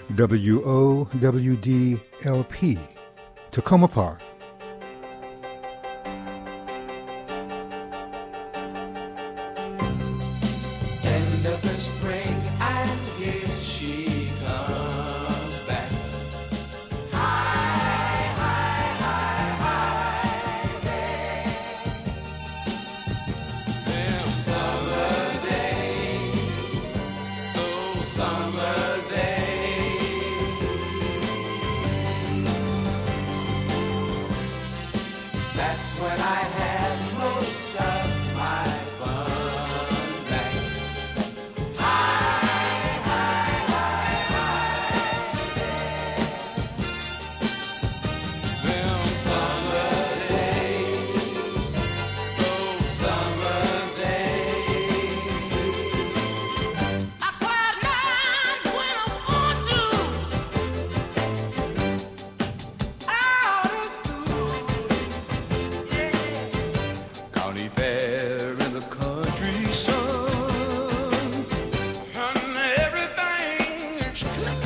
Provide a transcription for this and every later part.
WOWD-LP, Tacoma Park. End of the spring, and here she comes back. Hi, hi, hi, hi, there. Them summer days, those summer days. That's when I had most of my fun back. Them summer days, those summer days. I cried mine when I want to. Out of school, yeah. County fair in the country sun, and everything is cool.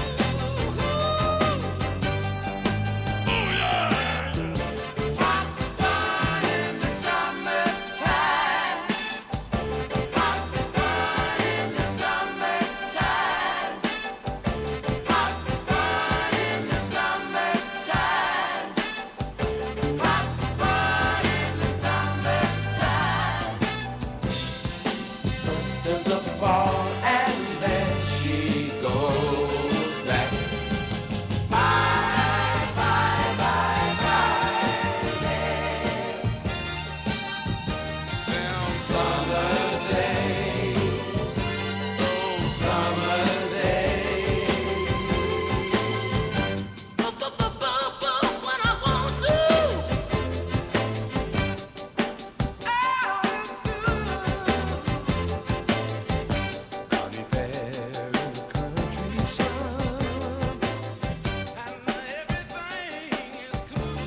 Hot fun in the summertime. Hot fun in the summertime. Hot fun in the summertime. Hot fun in the summertime. First of the fall, and then she goes back. Bye, bye, bye, bye, there. Them summer days, those summer days. When I want to. Out of school. County fair in the country sun, and everything is cool.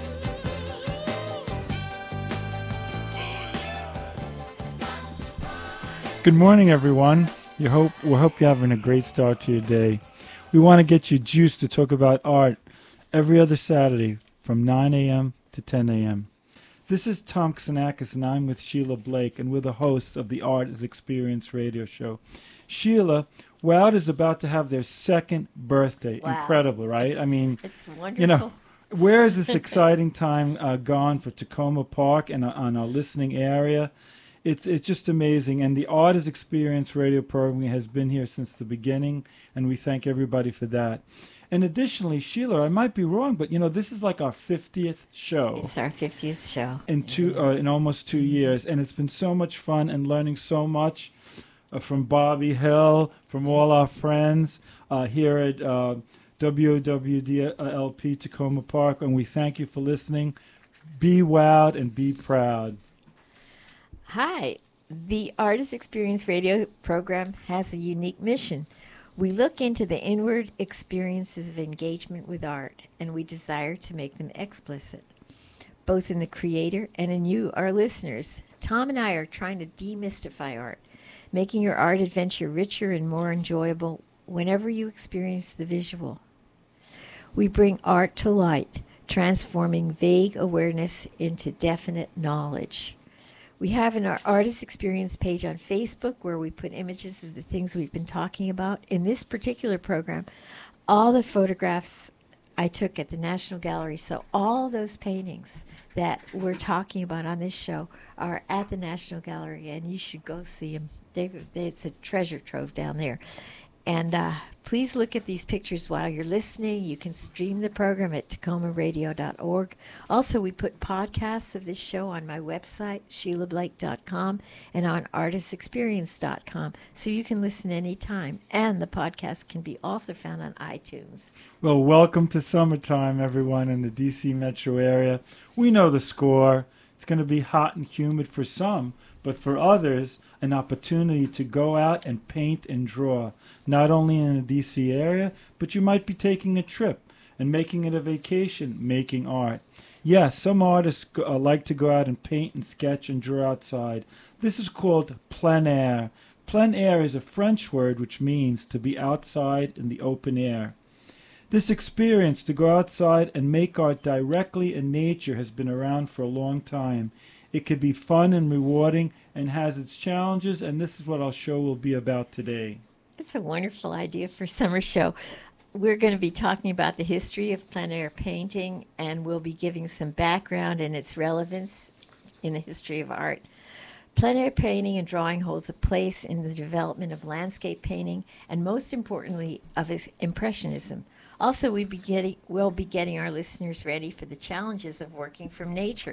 Good morning, everyone. We hope you're having a great start to your day. We want to get you juiced to talk about art every other Saturday from 9 a.m. to 10 a.m. This is Tom Xenakis, and I'm with Sheila Blake, and we're the hosts of the Art is Experience radio show. Sheila, WOWD is about to have their second birthday. Wow. Incredible, right? I mean, It's wonderful. you know, where is this exciting time gone for Tacoma Park and on our listening area? It's just amazing. And the Artist Experience radio program has been here since the beginning, and we thank everybody for that. And additionally, Sheila, I might be wrong, but, you know, this is like our 50th show It's our 50th show. in almost 2 years, and it's been so much fun and learning so much from Bobby Hill, from all our friends here at WOWD-LP Tacoma Park, and we thank you for listening. Be wowed and be proud. Hi. The Artist Experience radio program has a unique mission. We look into the inward experiences of engagement with art, and we desire to make them explicit, both in the creator and in you, our listeners. Tom and I are trying to demystify art, making your art adventure richer and more enjoyable whenever you experience the visual. We bring art to light, transforming vague awareness into definite knowledge. We have an Artist Experience page on Facebook where we put images of the things we've been talking about. In this particular program, all the photographs I took at the National Gallery, so all those paintings that we're talking about on this show are at the National Gallery, and you should go see them. It's a treasure trove down there. And please look at these pictures while you're listening. You can stream the program at tacomaradio.org. Also, we put podcasts of this show on my website, SheilaBlake.com, and on artistexperience.com, so you can listen anytime. And the podcast can be also found on iTunes. Well, welcome to summertime, everyone in the D.C. metro area. We know the score. It's going to be hot and humid for some, but for others, an opportunity to go out and paint and draw, not only in the D.C. area, but you might be taking a trip and making it a vacation, making art. Yes, some artists like to go out and paint and sketch and draw outside. This is called plein air. Plein air is a French word which means to be outside in the open air. This experience to go outside and make art directly in nature has been around for a long time. It can be fun and rewarding and has its challenges, and this is what our show will be about today. It's a wonderful idea for a summer show. We're going to be talking about the history of plein air painting, and we'll be giving some background and its relevance in the history of art. Plein air painting and drawing holds a place in the development of landscape painting and, most importantly, of Impressionism. Also, we'll be getting our listeners ready for the challenges of working from nature.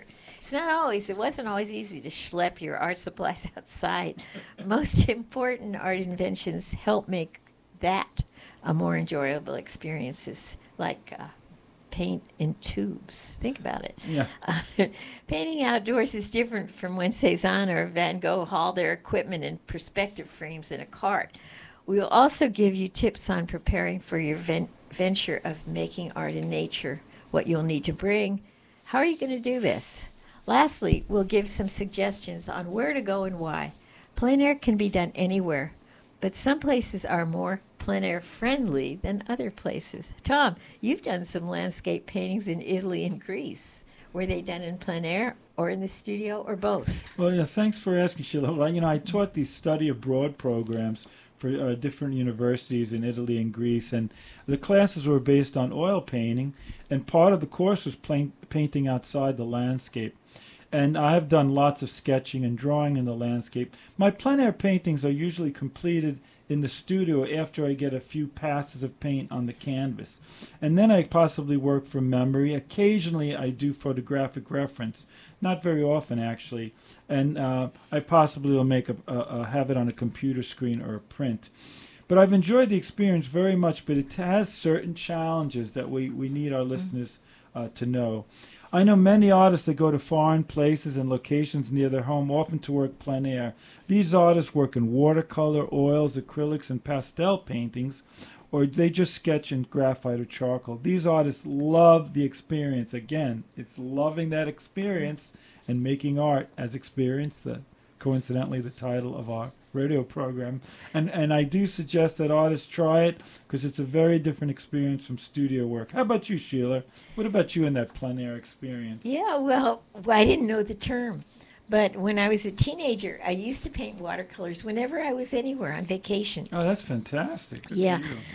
It wasn't always easy to schlep your art supplies outside. Most important art inventions help make that a more enjoyable experiences, like paint in tubes. Think about it. Yeah. Painting outdoors is different from when Cézanne or Van Gogh haul their equipment in perspective frames in a cart. We will also give you tips on preparing for your venture of making art in nature, what you'll need to bring. How are you going to do this? Lastly, we'll give some suggestions on where to go and why. Plein air can be done anywhere, but some places are more plein air friendly than other places. Tom, you've done some landscape paintings in Italy and Greece. Were they done in plein air or in the studio or both? Well, yeah, thanks for asking, Sheila. Well, I taught these study abroad programs for different universities in Italy and Greece, and the classes were based on oil painting, and part of the course was painting outside the landscape. And I have done lots of sketching and drawing in the landscape. My plein air paintings are usually completed in the studio after I get a few passes of paint on the canvas. And then I possibly work from memory. Occasionally I do photographic reference, not very often actually. And I possibly will make have it on a computer screen or a print. But I've enjoyed the experience very much, but it has certain challenges that we need our listeners to know. I know many artists that go to foreign places and locations near their home, often to work plein air. These artists work in watercolor, oils, acrylics, and pastel paintings, or they just sketch in graphite or charcoal. These artists love the experience. Again, it's loving that experience and making art as experience, coincidentally the title of our radio program. And I do suggest that artists try it because it's a very different experience from studio work. How about you, Sheila? What about you in that plein air experience? Yeah, well, I didn't know the term. But when I was a teenager, I used to paint watercolors whenever I was anywhere on vacation. Oh, that's fantastic. Good Yeah, for you.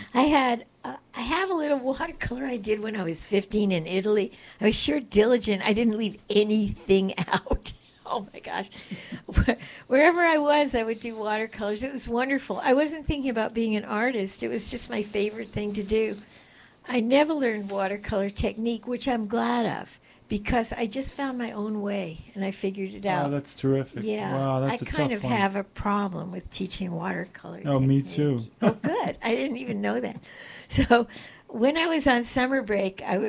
I have a little watercolor I did when I was 15 in Italy. I was sure diligent. I didn't leave anything out. Oh my gosh. Wherever I was, I would do watercolors. It was wonderful. I wasn't thinking about being an artist. It was just my favorite thing to do. I never learned watercolor technique, which I'm glad of, because I just found my own way and I figured it out. Oh, that's terrific. Yeah, Wow, that's I a kind tough of one. have a problem with teaching watercolor Oh, me technique. too. Oh, good. I didn't even know that. So when I was on summer break, I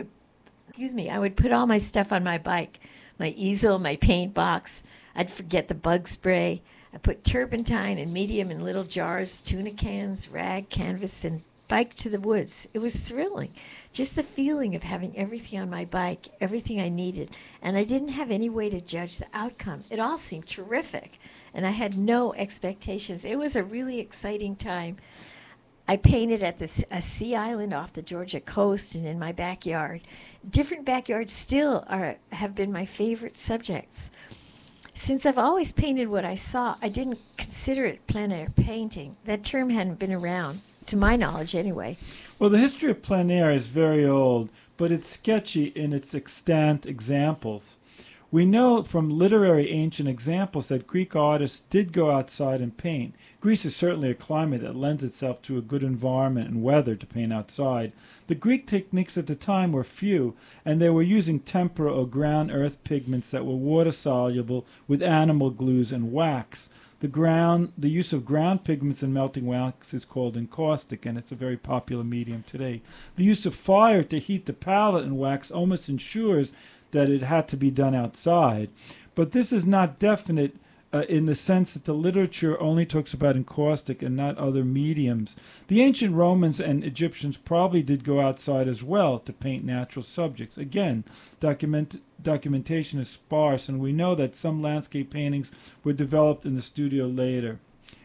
would put all my stuff on my bike, my easel, my paint box. I'd forget the bug spray. I put turpentine and medium in little jars, tuna cans, rag, canvas, and bike to the woods. It was thrilling. Just the feeling of having everything on my bike, everything I needed. And I didn't have any way to judge the outcome. It all seemed terrific. And I had no expectations. It was a really exciting time. I painted at a sea island off the Georgia coast and in my backyard. Different backyards still have been my favorite subjects. Since I've always painted what I saw, I didn't consider it plein air painting. That term hadn't been around, to my knowledge anyway. Well, the history of plein air is very old, but it's sketchy in its extant examples. We know from literary ancient examples that Greek artists did go outside and paint. Greece is certainly a climate that lends itself to a good environment and weather to paint outside. The Greek techniques at the time were few, and they were using tempera or ground earth pigments that were water-soluble with animal glues and wax. The use of ground pigments and melting wax is called encaustic, and it's a very popular medium today. The use of fire to heat the palette and wax almost ensures that it had to be done outside. But this is not definite in the sense that the literature only talks about encaustic and not other mediums. The ancient Romans and Egyptians probably did go outside as well to paint natural subjects. Again, documentation is sparse, and we know that some landscape paintings were developed in the studio later.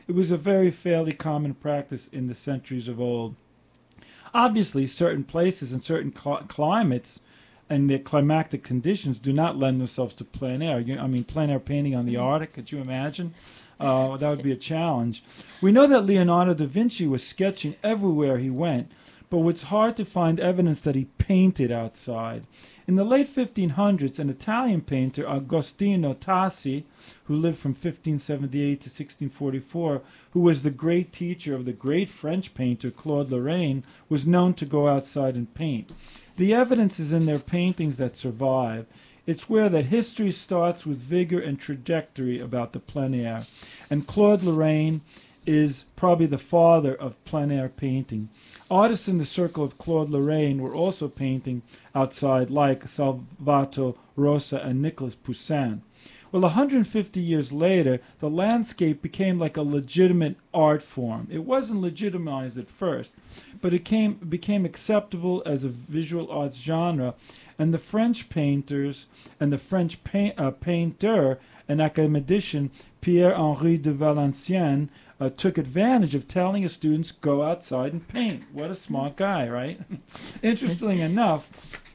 it was a very fairly common practice in the centuries of old. Obviously, certain places and certain climates and their climatic conditions do not lend themselves to plein air. Plein air painting on the Arctic, could you imagine? That would be a challenge. We know that Leonardo da Vinci was sketching everywhere he went, but it's hard to find evidence that he painted outside. In the late 1500s, an Italian painter, Agostino Tassi, who lived from 1578 to 1644, who was the great teacher of the great French painter Claude Lorraine, was known to go outside and paint. The evidence is in their paintings that survive. It's where that history starts with vigor and trajectory about the plein air. And Claude Lorraine is probably the father of plein air painting. Artists in the circle of Claude Lorraine were also painting outside, like Salvator Rosa and Nicolas Poussin. Well, 150 years later, the landscape became like a legitimate art form. It wasn't legitimized at first, but it became acceptable as a visual arts genre, and the French painters and the French painter and academician Pierre-Henri de Valenciennes took advantage of telling his students, go outside and paint. What a smart guy, right? Interestingly enough,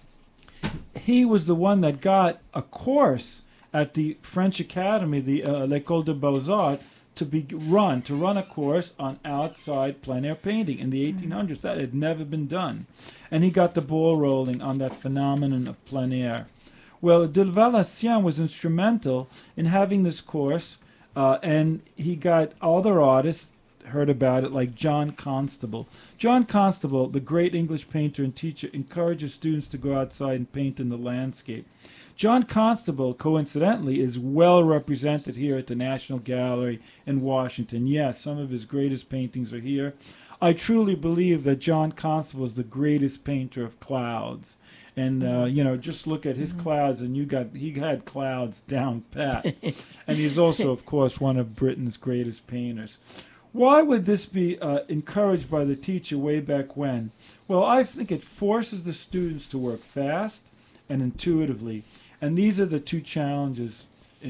he was the one that got a course at the French Academy, the L'École des Beaux-Arts, to run a course on outside plein air painting in the 1800s. That had never been done. And he got the ball rolling on that phenomenon of plein air. Well, de Valenciennes was instrumental in having this course, and he got other artists heard about it, like John Constable. John Constable, the great English painter and teacher, encourages students to go outside and paint in the landscape. John Constable, coincidentally, is well represented here at the National Gallery in Washington. Yes, some of his greatest paintings are here. I truly believe that John Constable is the greatest painter of clouds. And, just look at his clouds, and he had clouds down pat. And he's also, of course, one of Britain's greatest painters. Why would this be encouraged by the teacher way back when? Well, I think it forces the students to work fast and intuitively. And these are the two challenges,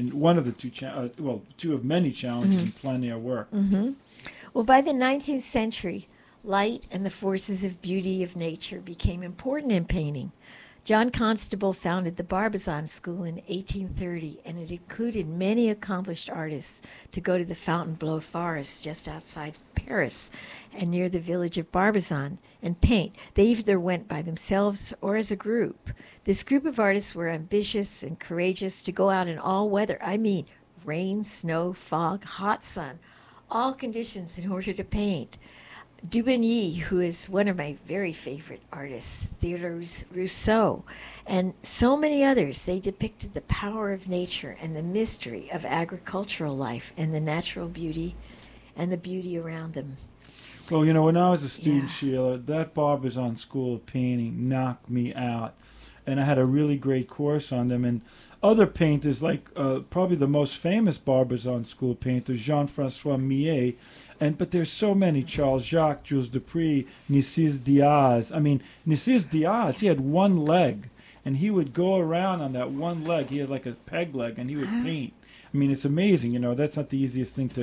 two of many challenges in plein air work. Well, by the 19th century, light and the forces of beauty of nature became important in painting. John Constable founded the Barbizon School in 1830, and it included many accomplished artists to go to the Fontainebleau Forest just outside Paris and near the village of Barbizon and paint. They either went by themselves or as a group. This group of artists were ambitious and courageous to go out in all weather. I mean, rain, snow, fog, hot sun, all conditions in order to paint. Dubigny, who is one of my very favorite artists, Theodore Rousseau, and so many others, they depicted the power of nature and the mystery of agricultural life and the natural beauty and the beauty around them. Well, when I was a student, Sheila, that Barbizon School of Painting knocked me out. And I had a really great course on them. And other painters, like probably the most famous Barbizon School painter, Jean-Francois Millet, but there's so many, Charles Jacques, Jules Dupree, Narcisse Diaz. Narcisse Diaz, he had one leg, and he would go around on that one leg. He had like a peg leg, and he would paint. It's amazing, that's not the easiest thing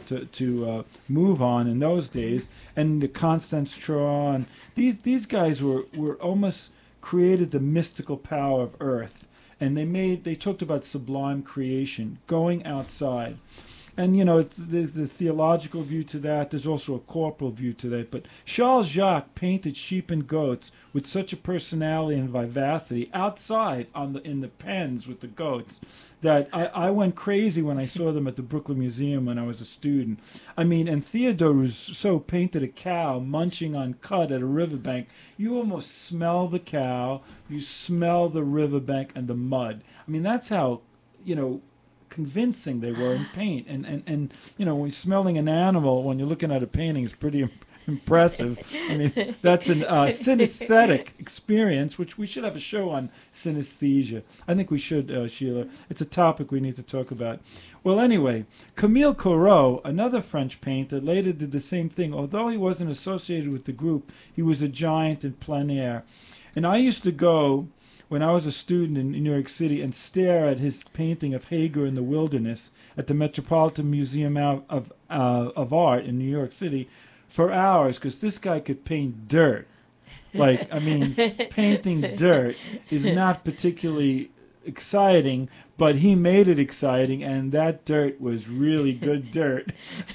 to move on in those days. And the Constance Troy, these guys were almost created the mystical power of earth. And they talked about sublime creation, going outside. And, there's the theological view to that. There's also a corporal view to that. But Charles Jacques painted sheep and goats with such a personality and vivacity outside in the pens with the goats that I went crazy when I saw them at the Brooklyn Museum when I was a student. And Theodore Rousseau painted a cow munching on cud at a riverbank. You almost smell the cow. You smell the riverbank and the mud. That's how, convincing they were in paint, and when you're smelling an animal when you're looking at a painting is pretty impressive. That's an synesthetic experience, which we should have a show on synesthesia. I think we should, Sheila. It's a topic we need to talk about. Well, anyway, Camille Corot, another French painter, later did the same thing. Although he wasn't associated with the group, he was a giant in plein air. And I used to go when I was a student in New York City and stare at his painting of Hagar in the Wilderness at the Metropolitan Museum of Art in New York City for hours, because this guy could paint dirt. Like, I mean, painting dirt is not particularly exciting, but he made it exciting, and that dirt was really good dirt.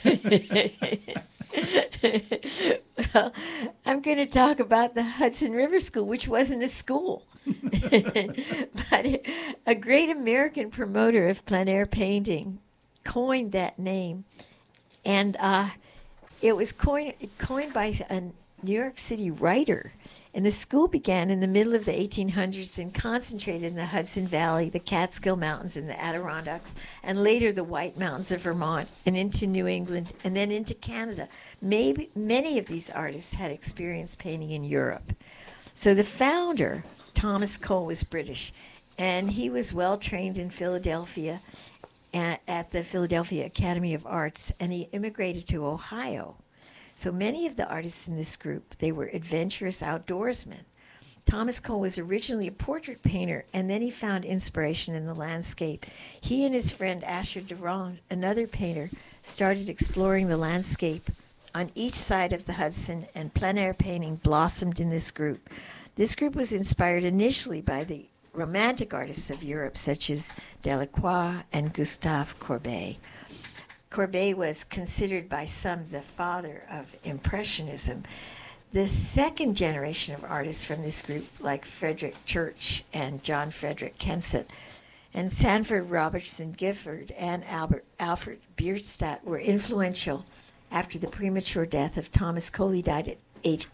Well, I'm going to talk about the Hudson River School, which wasn't a school, but a great American promoter of plein air painting coined that name, and it was coined by a New York City writer. And the school began in the middle of the 1800s and concentrated in the Hudson Valley, the Catskill Mountains, and the Adirondacks, and later the White Mountains of Vermont, and into New England, and then into Canada. Many of these artists had experienced painting in Europe. So the founder, Thomas Cole, was British, and he was well trained in Philadelphia at the Philadelphia Academy of Arts, and he immigrated to Ohio. So many of the artists in this group, they were adventurous outdoorsmen. Thomas Cole was originally a portrait painter, and then he found inspiration in the landscape. He and his friend Asher Durand, another painter, started exploring the landscape on each side of the Hudson, and plein air painting blossomed in this group. This group was inspired initially by the Romantic artists of Europe, such as Delacroix and Gustave Courbet. Courbet was considered by some the father of Impressionism. The second generation of artists from this group, like Frederick Church and John Frederick Kensett, and Sanford Robertson Gifford and Alfred Bierstadt, were influential after the premature death of Thomas Cole. He died at age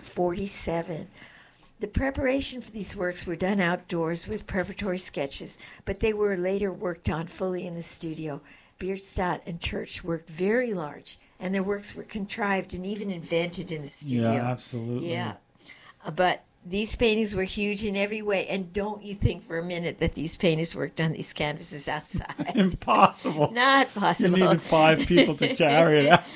47. The preparation for these works were done outdoors with preparatory sketches, but they were later worked on fully in the studio. Bierstadt and Church worked very large, and their works were contrived and even invented in the studio. Yeah, absolutely. Yeah. But these paintings were huge in every way, and don't you think for a minute that these painters worked on these canvases outside. Impossible. Not possible. You needed 5 people to carry it out.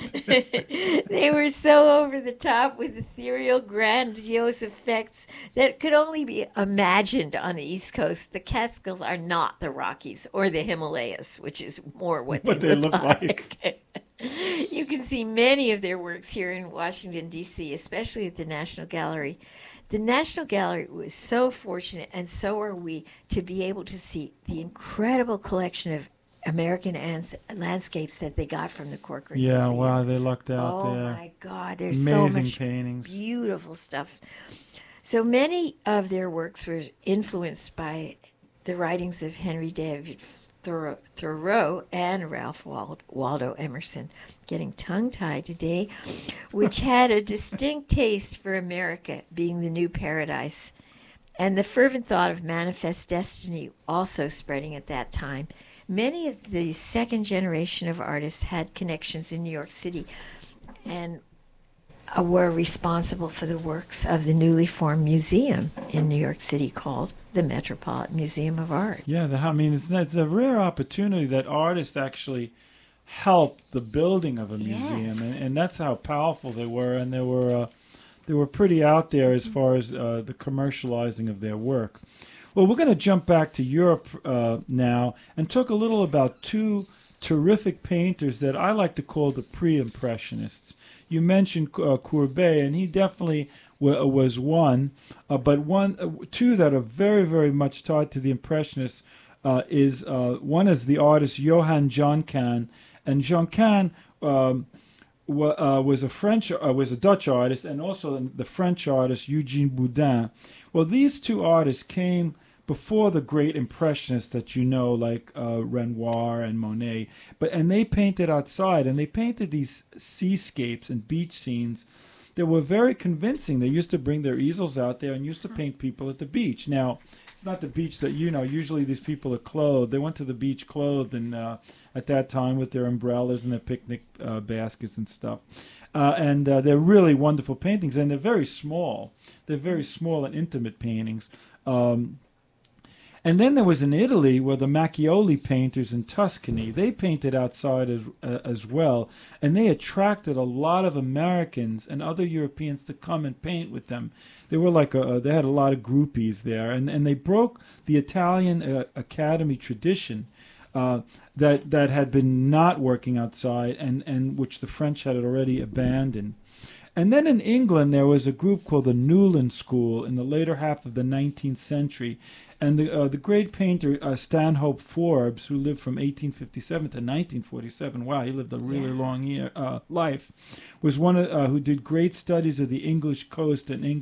They were so over the top with ethereal, grandiose effects that could only be imagined on the East Coast. The Catskills are not the Rockies or the Himalayas, which is more what they look like. You can see many of their works here in Washington, D.C., especially at the National Gallery. The National Gallery was so fortunate, and so are we, to be able to see the incredible collection of American landscapes that they got from the Corcoran Yeah, Museum. wow, they lucked out there. Oh, my God, there's Amazing so much paintings. beautiful stuff. So many of their works were influenced by the writings of Henry David Thoreau and Ralph Waldo Emerson, getting tongue-tied today, which had a distinct taste for America being the new paradise, and the fervent thought of manifest destiny also spreading at that time. Many of the second generation of artists had connections in New York City and were responsible for the works of the newly formed museum in New York City called the Metropolitan Museum of Art. Yeah, it's a rare opportunity that artists actually helped the building of a museum, Yes. and that's how powerful they were, and they were pretty out there as far as the commercializing of their work. Well, we're going to jump back to Europe now and talk a little about 2 terrific painters that I like to call the pre-impressionists. You mentioned Courbet, and he definitely was one, but 2 that are very, very much tied to the Impressionists is one is the artist Johann Joncan, and Joncan was a Dutch artist, and also the French artist Eugene Boudin. Well, these 2 artists came before the great Impressionists that you know, like Renoir and Monet, and they painted outside, and they painted these seascapes and beach scenes that were very convincing. They used to bring their easels out there and used to paint people at the beach. Now, it's not the beach that you know. Usually these people are clothed. They went to the beach clothed, and at that time with their umbrellas and their picnic baskets and stuff. And they're really wonderful paintings, and they're very small. They're very small and intimate paintings. And then there was in Italy where the Macchioli painters in Tuscany, they painted outside as well, and they attracted a lot of Americans and other Europeans to come and paint with them. They were like they had a lot of groupies there, and they broke the Italian Academy tradition that had been not working outside, and which the French had already abandoned. And then in England, there was a group called the Newland School in the later half of the 19th century. And the great painter Stanhope Forbes, who lived from 1857 to 1947, wow, he lived a really long life, was one who did great studies of the English coast and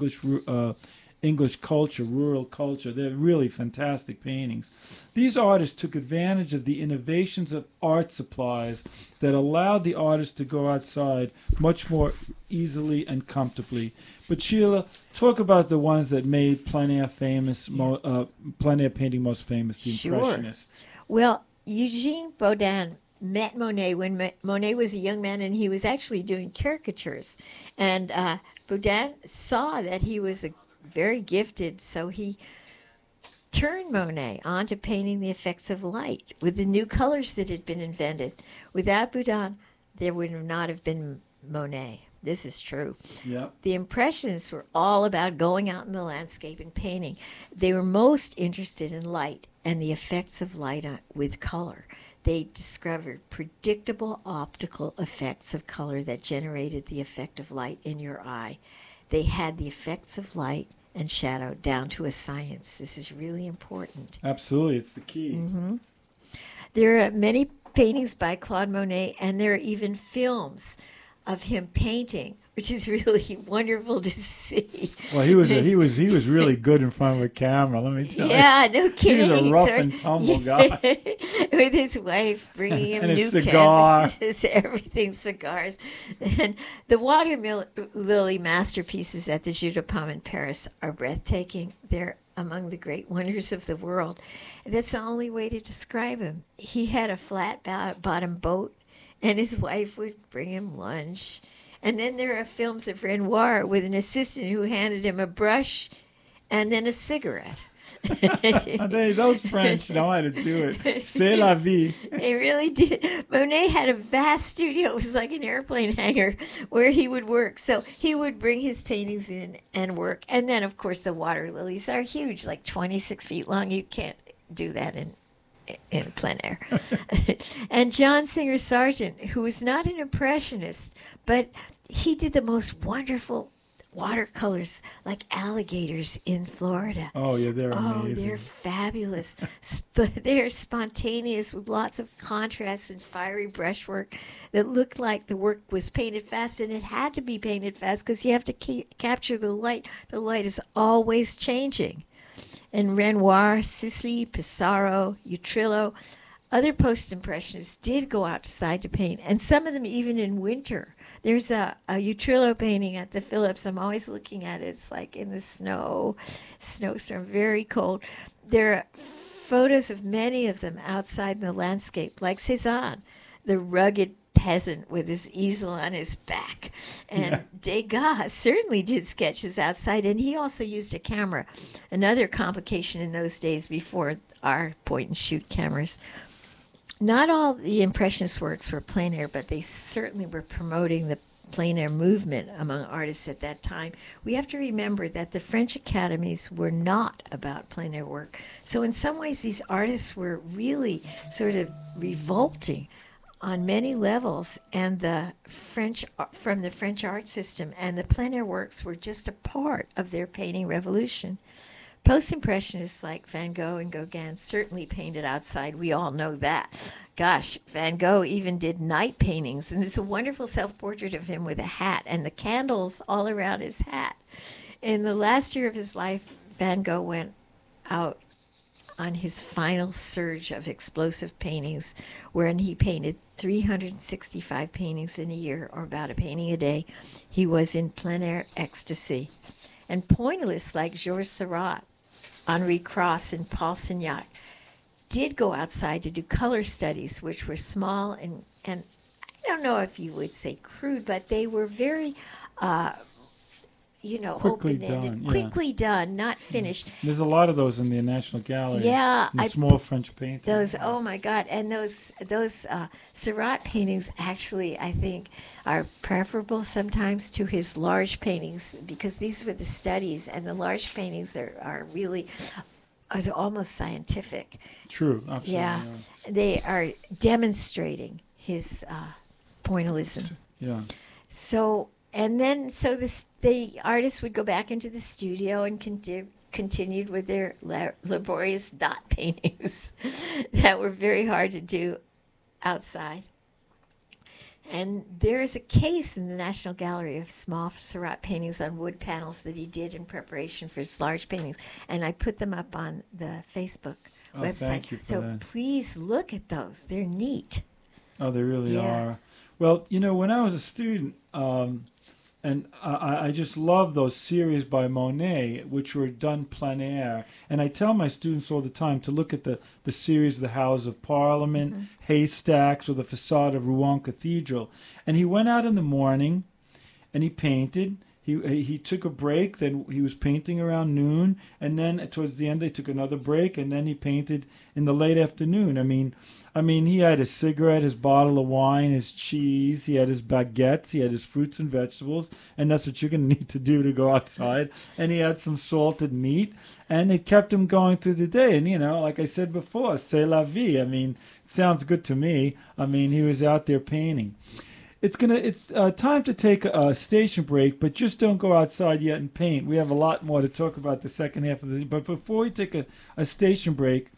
English culture, rural culture. They're really fantastic paintings. These artists took advantage of the innovations of art supplies that allowed the artists to go outside much more easily and comfortably. But Sheila, talk about the ones that made plein air famous, plein air painting most famous, the Impressionists. Well, Eugene Boudin met Monet when Monet was a young man, and he was actually doing caricatures. And Boudin saw that he was very gifted, so he turned Monet onto painting the effects of light with the new colors that had been invented. Without Boudin, there would not have been Monet. This is true. Yep. The Impressionists were all about going out in the landscape and painting. They were most interested in light and the effects of light with color. They discovered predictable optical effects of color that generated the effect of light in your eye. They had the effects of light and shadow down to a science. This is really important. Absolutely, it's the key. Mm-hmm. There are many paintings by Claude Monet, and there are even films of him painting, which is really wonderful to see. Well, he was really good in front of a camera. Let me tell you. Yeah, no kidding. He was a rough and tumble guy. With his wife bringing him and new cigar. canvases, everything, cigars. And the water lily masterpieces at the Jeu de Paume in Paris are breathtaking. They're among the great wonders of the world. And that's the only way to describe him. He had a flat bottom boat, and his wife would bring him lunch. And then there are films of Renoir with an assistant who handed him a brush and then a cigarette. Those French know how to do it. C'est la vie. They really did. Monet had a vast studio. It was like an airplane hangar where he would work. So he would bring his paintings in and work. And then, of course, the water lilies are huge, like 26 feet long. You can't do that in plein air. And John Singer Sargent, who was not an impressionist, but he did the most wonderful watercolors like alligators in Florida. Oh, yeah, they're amazing. Oh, they're fabulous. They're spontaneous with lots of contrast and fiery brushwork that looked like the work was painted fast, and it had to be painted fast because you have to capture the light. The light is always changing. And Renoir, Sisley, Pissarro, Utrillo, other post-impressionists did go outside to paint, and some of them even in winter. There's a Utrillo painting at the Phillips. I'm always looking at it. It's like in the snowstorm, very cold. There are photos of many of them outside in the landscape, like Cézanne, the rugged peasant with his easel on his back. And Degas certainly did sketches outside, and he also used a camera. Another complication in those days before our point-and-shoot cameras. Not all the Impressionist works were plein air, but they certainly were promoting the plein air movement among artists at that time. We have to remember that the French academies were not about plein air work. So in some ways, these artists were really sort of revolting on many levels, and from the French art system, and the plein air works were just a part of their painting revolution. Post-impressionists like Van Gogh and Gauguin certainly painted outside. We all know that. Gosh, Van Gogh even did night paintings, and there's a wonderful self-portrait of him with a hat and the candles all around his hat. In the last year of his life, Van Gogh went out on his final surge of explosive paintings, wherein he painted 365 paintings in a year, or about a painting a day. He was in plein air ecstasy. And pointillists like Georges Seurat, Henri Cros, and Paul Signac did go outside to do color studies, which were small and I don't know if you would say crude, but they were very Quickly open-ended, done, yeah. quickly done, not finished. There's a lot of those in the National Gallery. Yeah, in the small French paintings. Those, oh my God, and those Seurat paintings actually, I think, are preferable sometimes to his large paintings, because these were the studies, and the large paintings are really are almost scientific. True, absolutely. Yeah, they are demonstrating his pointillism. Yeah. So the artists would go back into the studio and continued with their laborious dot paintings that were very hard to do outside. And there is a case in the National Gallery of small Seurat paintings on wood panels that he did in preparation for his large paintings, and I put them up on the Facebook website. Thank you for so that. please look at those; they're neat. Oh, they really Yeah. are. Well, when I was a student, and I just love those series by Monet, which were done plein air. And I tell my students all the time to look at the series of the Houses of Parliament, Haystacks, or the facade of Rouen Cathedral. And he went out in the morning, and he painted. He took a break, then he was painting around noon, and then towards the end they took another break, and then he painted in the late afternoon. I mean, he had his cigarette, his bottle of wine, his cheese, he had his baguettes, he had his fruits and vegetables, and that's what you're going to need to do to go outside. And he had some salted meat, and it kept him going through the day. And, like I said before, c'est la vie. I mean, it sounds good to me. I mean, he was out there painting. It's time to take a station break, but just don't go outside yet and paint. We have a lot more to talk about the second half of the. But before we take a station break,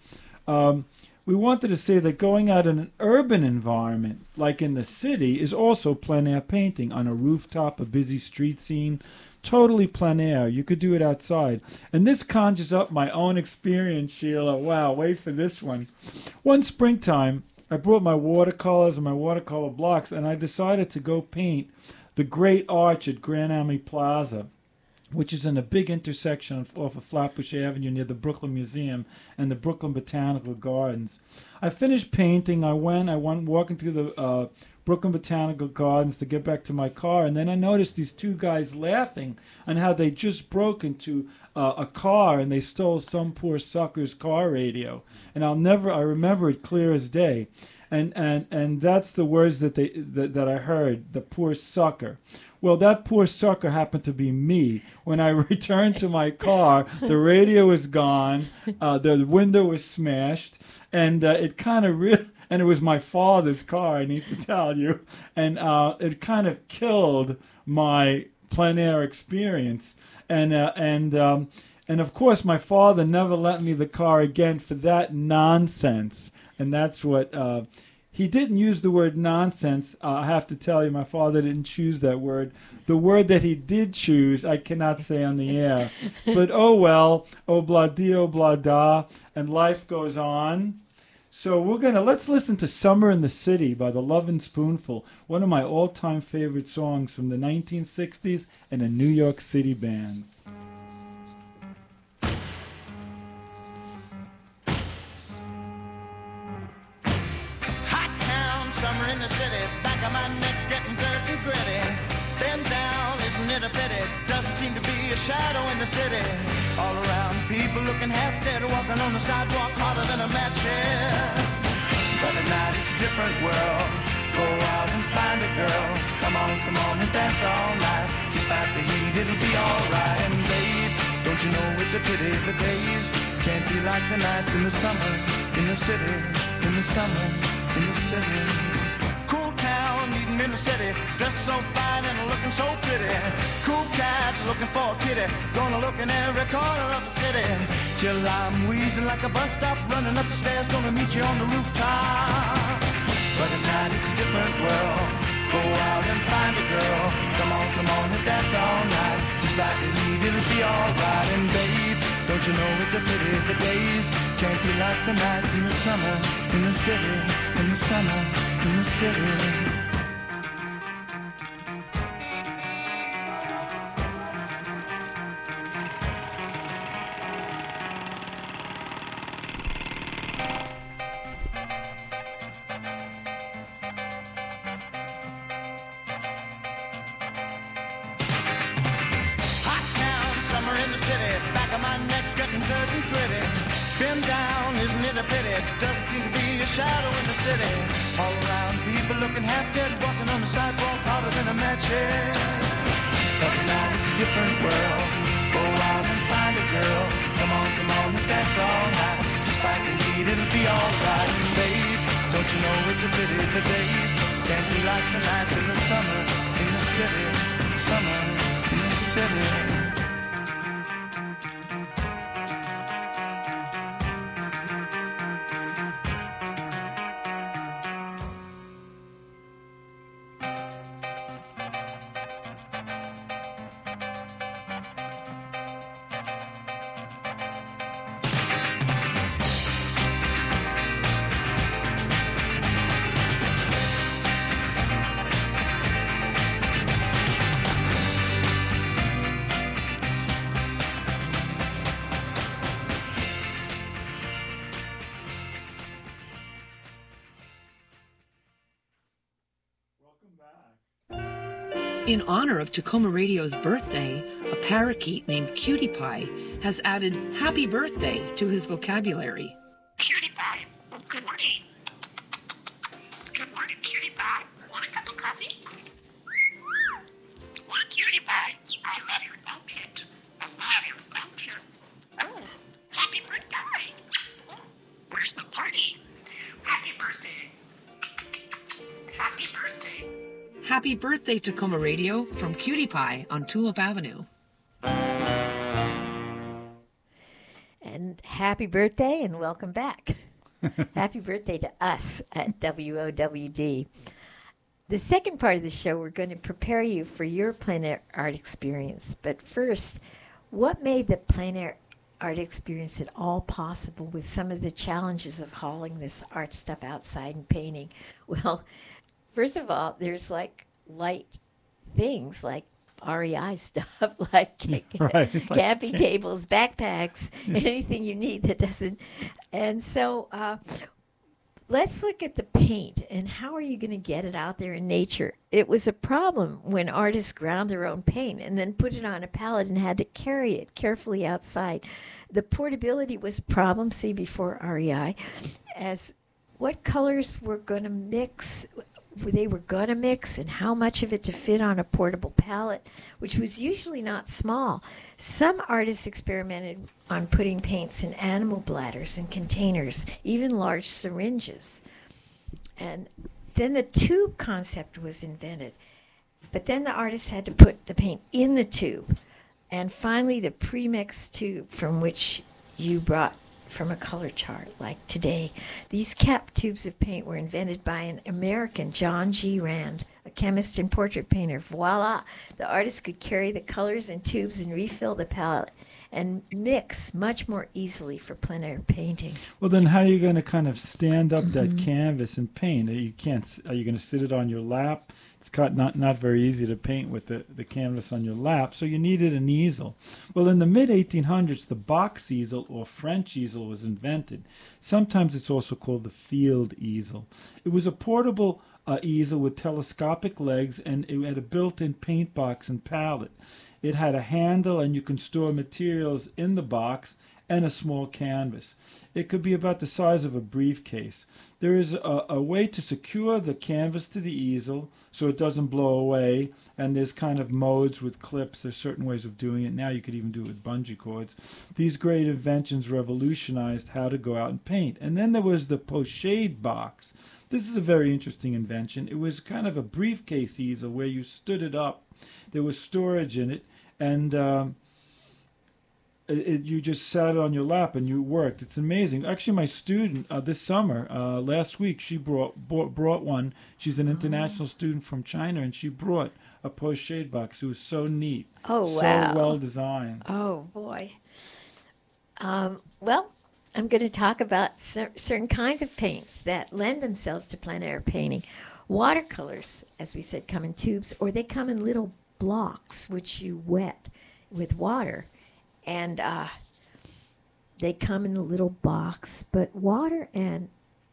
we wanted to say that going out in an urban environment, like in the city, is also plein air painting on a rooftop, a busy street scene, totally plein air. You could do it outside. And this conjures up my own experience, Sheila. Wow, wait for this one. One springtime, I brought my watercolors and my watercolor blocks, and I decided to go paint the Great Arch at Grand Army Plaza, which is in a big intersection off of Flatbush Avenue near the Brooklyn Museum and the Brooklyn Botanical Gardens. I finished painting. I went walking through the Brooklyn Botanical Gardens to get back to my car, and then I noticed these two guys laughing on how they just broke into a car and they stole some poor sucker's car radio. And I remember it clear as day. And that's the words that I heard, the poor sucker. Well, that poor sucker happened to be me. When I returned to my car, the radio was gone, the window was smashed, and it kind of and it was my father's car, I need to tell you, and it kind of killed my plein air experience. And of course, my father never lent me the car again for that nonsense. And that's what he didn't use the word nonsense. I have to tell you, my father didn't choose that word. The word that he did choose, I cannot say on the air. But oh well, obla di, obla da, and life goes on. So let's listen to Summer in the City by the Lovin' Spoonful, one of my all-time favorite songs from the 1960s and a New York City band. Summer in the city, back of my neck getting dirt and gritty. Bend down, isn't it a pity? Doesn't seem to be a shadow in the city. All around, people looking half dead, walking on the sidewalk harder than a match head. But at night it's a different world. Go out and find a girl. Come on and dance all night. Despite the heat, it'll be alright. And babe, don't you know it's a pity the days can't be like the nights in the summer, in the city, in the summer, in the city. Cool town, meeting in the city, dressed so fine and looking so pretty. Cool cat, looking for a kitty, gonna look in every corner of the city. Till I'm wheezing like a bus stop, running up the stairs, gonna meet you on the rooftop. But at night it's a different world. Go out and find a girl. Come on and dance all night. Just like the heat, it'll be alright. And babe, don't you know it's a pity the days can't be like the nights in the summer, in the city, in the summer, in the city. city, back of my neck getting dirt and gritty. Been down, isn't it a pity? Doesn't seem to be a shadow in the city. All around, people looking half dead, walking on the sidewalk harder than a match head. But now it's a different world. Go out and find a girl. Come on, if that's all right. Despite the heat, it'll be alright. Babe, don't you know it's a pity the days can't be like the nights in the summer in the city. Summer in the city. In honor of Tacoma Radio's birthday, a parakeet named Cutie Pie has added happy birthday to his vocabulary. Cutie Pie, good morning. Good morning, Cutie Pie. Want a cup of coffee? Want Cutie Pie? I love your outfit. I love your outfit. Oh, happy birthday. Where's the party? Happy birthday. Happy birthday. Happy birthday, Tacoma Radio, from Cutie Pie on Tulip Avenue. And happy birthday and welcome back. Happy birthday to us at WOWD. The second part of the show, we're going to prepare you for your plein air art experience. But first, what made the plein air art experience at all possible with some of the challenges of hauling this art stuff outside and painting? Well, first of all, there's like light things like REI stuff, like camping tables, backpacks, anything you need that doesn't. And so let's look at the paint and how are you going to get it out there in nature? It was a problem when artists ground their own paint and then put it on a pallet and had to carry it carefully outside. The portability was a problem, see, before REI, as what colors were going to mix, and how much of it to fit on a portable palette, which was usually not small. Some artists experimented on putting paints in animal bladders and containers, even large syringes. And then the tube concept was invented. But then the artists had to put the paint in the tube. And finally, the pre-mixed tube from which you brought from a color chart, like today. These capped tubes of paint were invented by an American, John G. Rand, a chemist and portrait painter. Voila! The artist could carry the colors in tubes and refill the palette and mix much more easily for plein air painting. Well, then how are you going to kind of stand up that canvas and paint? Are you going to sit it on your lap? It's not very easy to paint with the canvas on your lap, so you needed an easel. Well, in the mid-1800s, the box easel or French easel was invented. Sometimes it's also called the field easel. It was a portable easel with telescopic legs, and it had a built-in paint box and palette. It had a handle, and you can store materials in the box and a small canvas. It could be about the size of a briefcase. There is a way to secure the canvas to the easel so it doesn't blow away, and there's kind of modes with clips. There's certain ways of doing it. Now you could even do it with bungee cords. These great inventions revolutionized how to go out and paint. And then there was the pochade box. This is a very interesting invention. It was kind of a briefcase easel where you stood it up. There was storage in it, and you just sat on your lap and you worked. It's amazing. Actually, my student this summer, last week, she brought one. She's an international student from China, and she brought a pochade box. It was so neat. Oh, wow. So well designed. Oh, boy. Well, I'm going to talk about certain kinds of paints that lend themselves to plein air painting. Watercolors, as we said, come in tubes, or they come in little blocks, which you wet with water. And they come in a little box, but water and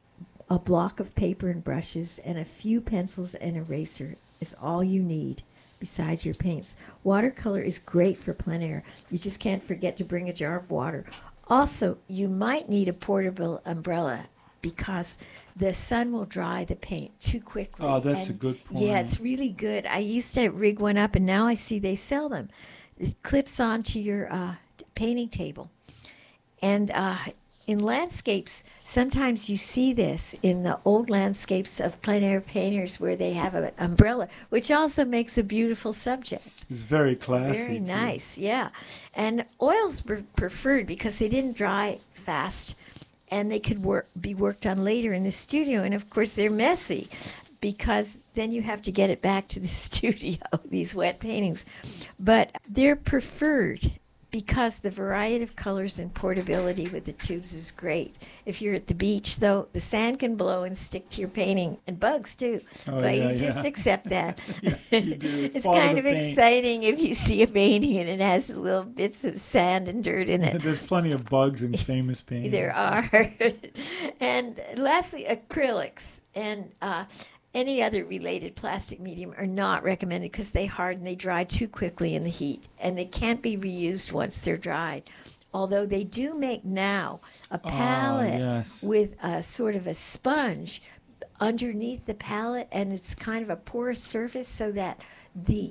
a block of paper and brushes and a few pencils and eraser is all you need besides your paints. Watercolor is great for plein air. You just can't forget to bring a jar of water. Also, you might need a portable umbrella because the sun will dry the paint too quickly. Oh, that's a good point. Yeah, it's really good. I used to rig one up, and now I see they sell them. It clips onto your painting table. And in landscapes, sometimes you see this in the old landscapes of plein air painters where they have an umbrella, which also makes a beautiful subject. It's very classy. Very too. nice, yeah. And oils were preferred because they didn't dry fast and they could be worked on later in the studio. And of course, they're messy because then you have to get it back to the studio, these wet paintings. But they're preferred because the variety of colors and portability with the tubes is great. If you're at the beach, though, the sand can blow and stick to your painting, and bugs too. Oh, but yeah, you just yeah. accept that. Yeah, you do. It's part kind of of the paint. exciting if you see a painting and it has little bits of sand and dirt in it. There's plenty of bugs in famous paintings. There are. And lastly, acrylics and any other related plastic medium are not recommended because they harden, they dry too quickly in the heat, and they can't be reused once they're dried. Although they do make now a palette yes. with a sort of a sponge underneath the palette, and it's kind of a porous surface so that the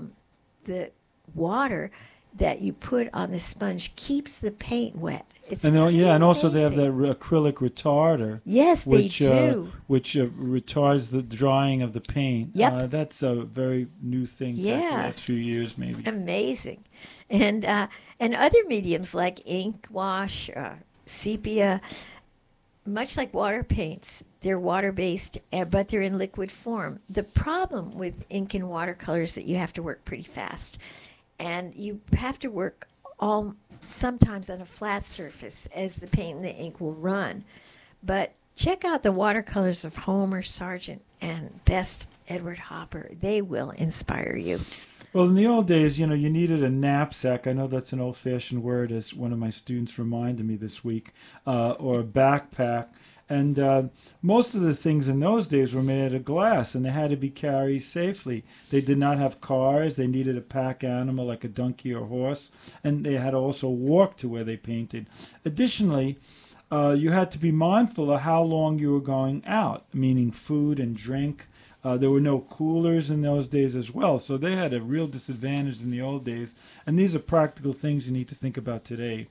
water that you put on the sponge keeps the paint wet. It's And pretty and also they have amazing. that acrylic retarder. Yes, which, they do. Which retards the drying of the paint. Yep. That's a very new thing. Yeah. The last few years, maybe. Amazing. And other mediums like ink wash, sepia, much like water paints, they're water-based, but they're in liquid form. The problem with ink and watercolor is that you have to work pretty fast. And you have to work sometimes on a flat surface as the paint and the ink will run. But check out the watercolors of Homer Sargent and Best Edward Hopper. They will inspire you. Well, in the old days, you needed a knapsack. I know that's an old-fashioned word, as one of my students reminded me this week, or a backpack. And most of the things in those days were made out of glass, and they had to be carried safely. They did not have cars. They needed a pack animal like a donkey or horse, and they had to also walk to where they painted. Additionally, you had to be mindful of how long you were going out, meaning food and drink. There were no coolers in those days as well, so they had a real disadvantage in the old days. And these are practical things you need to think about today.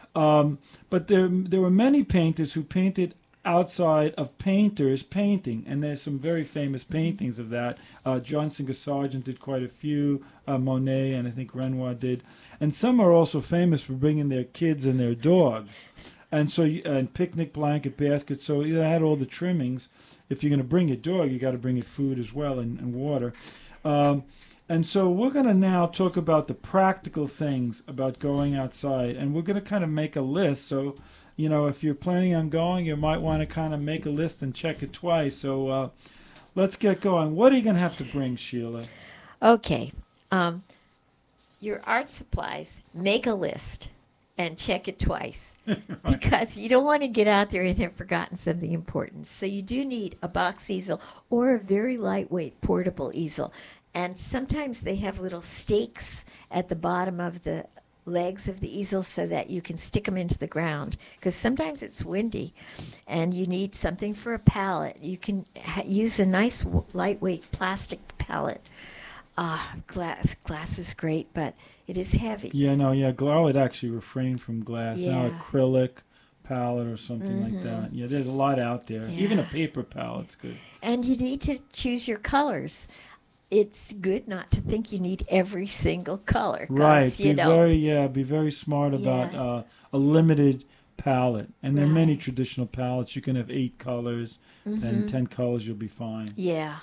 But there were many painters who painted outside of painters painting, and there's some very famous paintings of that. John Singer Sargent did quite a few, Monet, and I think Renoir did. And some are also famous for bringing their kids and their dog. And so, and picnic blanket baskets. So they had all the trimmings. If you're going to bring your dog, you got to bring it food as well and water. And so we're going to now talk about the practical things about going outside, and we're going to kind of make a list. So, if you're planning on going, you might want to kind of make a list and check it twice. So let's get going. What are you going to have to bring, Sheila? Okay. Your art supplies, make a list and check it twice. Because you don't want to get out there and have forgotten something important. So you do need a box easel or a very lightweight portable easel. And sometimes they have little stakes at the bottom of the legs of the easel so that you can stick them into the ground, because sometimes it's windy and you need something for a palette. You can use a nice lightweight plastic palette. Glass is great, but it is heavy. Yeah, no, yeah. I would actually refrain from glass. Now Yeah. acrylic palette or something like that. Yeah, there's a lot out there. Yeah. Even a paper palette's good. And you need to choose your colors. It's good not to think you need every single color. 'Cause Right. You Be very smart about Yeah. a limited palette. And there are many Right. traditional palettes. You can have 8 colors, and 10 colors, you'll be fine. Yeah.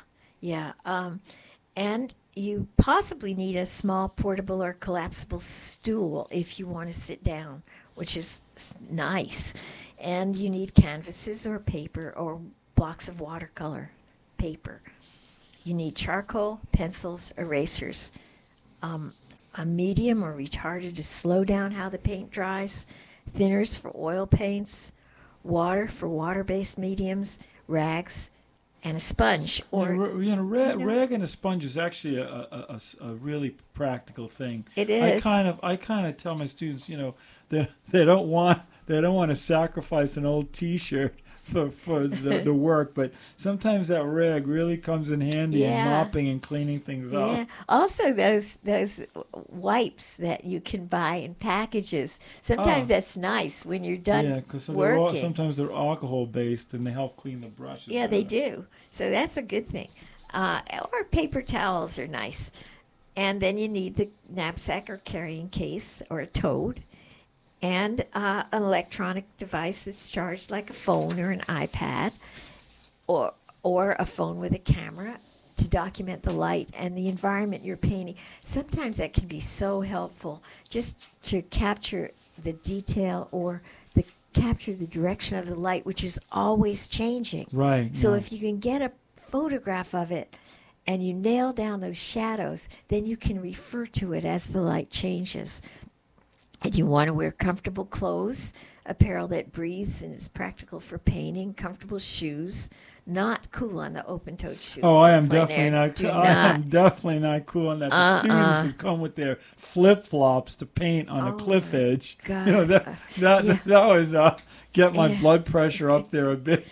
And you possibly need a small portable or collapsible stool if you want to sit down, which is nice. And you need canvases or paper or blocks of watercolor paper. You need charcoal, pencils, erasers, a medium or retarder to slow down how the paint dries, thinners for oil paints, water for water-based mediums, rags, and a sponge. Or rag and a sponge is actually a really practical thing. It is. I kind of tell my students, they don't want to sacrifice an old T-shirt for the work, but sometimes that rag really comes in handy in mopping and cleaning things up. Also, those wipes that you can buy in packages. Sometimes that's nice when you're done working. Sometimes they're alcohol based and they help clean the brushes. Yeah, they do. So that's a good thing. Or paper towels are nice. And then you need the knapsack or carrying case or a tote. And an electronic device that's charged like a phone or an iPad, or a phone with a camera to document the light and the environment you're painting. Sometimes that can be so helpful just to capture the detail or capture the direction of the light, which is always changing. Right. So if you can get a photograph of it and you nail down those shadows, then you can refer to it as the light changes. And you want to wear comfortable clothes, apparel that breathes and is practical for painting, comfortable shoes, not cool on the open-toed shoes. Oh, I am definitely not. I am definitely not cool on that. The students would come with their flip-flops to paint on a cliff edge. God. That was get my blood pressure up there a bit.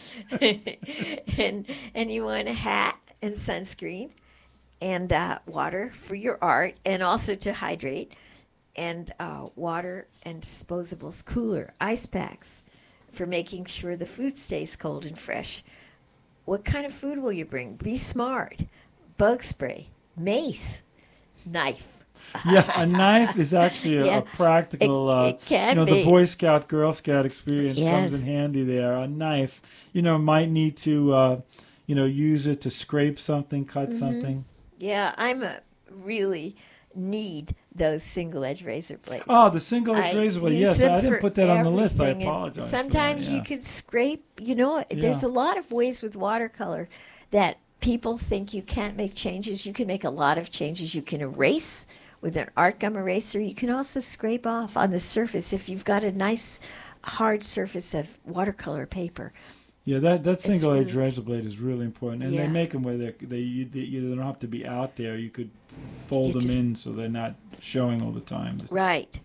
and you want a hat and sunscreen and water for your art and also to hydrate. And water and disposables, cooler, ice packs for making sure the food stays cold and fresh. What kind of food will you bring? Be smart. Bug spray, mace, knife. Yeah, a knife is actually a practical, it can be. The Boy Scout, Girl Scout experience comes in handy there. A knife, might need to, use it to scrape something, cut something. Yeah, I'm really need those single-edge razor blades. Oh, the single-edge razor blade. Yes, I didn't put that on the list. I apologize. Sometimes you could scrape, there's a lot of ways with watercolor that people think you can't make changes. You can make a lot of changes. You can erase with an art gum eraser. You can also scrape off on the surface if you've got a nice hard surface of watercolor paper. Yeah, that single-edge razor blade is really important, and they make them where you don't have to be out there. You could fold them in so they're not showing all the time. Right.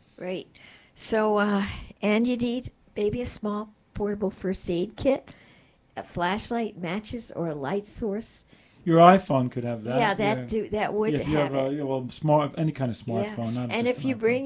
So, and you need maybe a small portable first aid kit, a flashlight, matches, or a light source. Your iPhone could have that. Yeah, that would if you have it. Any kind of smartphone. Yeah. And if you bring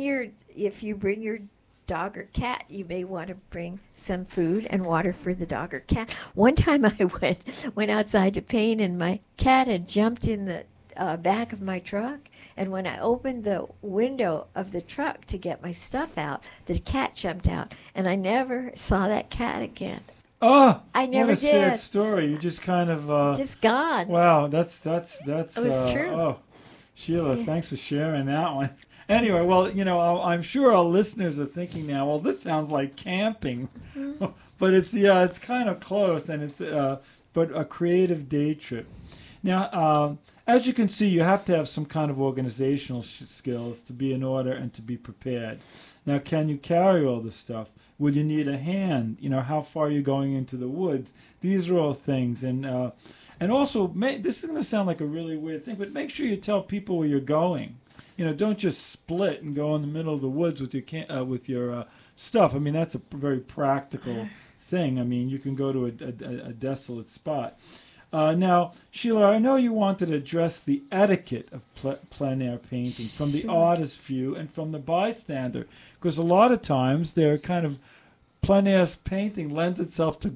your dog or cat, you may want to bring some food and water for the dog or cat. One time I went outside to paint, and my cat had jumped in the back of my truck, and when I opened the window of the truck to get my stuff out, the cat jumped out, and I never saw that cat again. Oh, I never did. What a sad story. You just kind of just gone. Wow, that's it was true. Oh, Sheila, thanks for sharing that one. Anyway, well, I'm sure our listeners are thinking now, well, this sounds like camping, but it's kind of close, and it's but a creative day trip. Now, as you can see, you have to have some kind of organizational skills to be in order and to be prepared. Now, can you carry all this stuff? Will you need a hand? How far are you going into the woods? These are all things, and also, this is going to sound like a really weird thing, but make sure you tell people where you're going. Don't just split and go in the middle of the woods with your stuff. I mean, that's a very practical thing. I mean, you can go to a desolate spot. Now, Sheila, I know you wanted to address the etiquette of plein air painting from the artist's view and from the bystander, because a lot of times they're kind of plein air painting lends itself to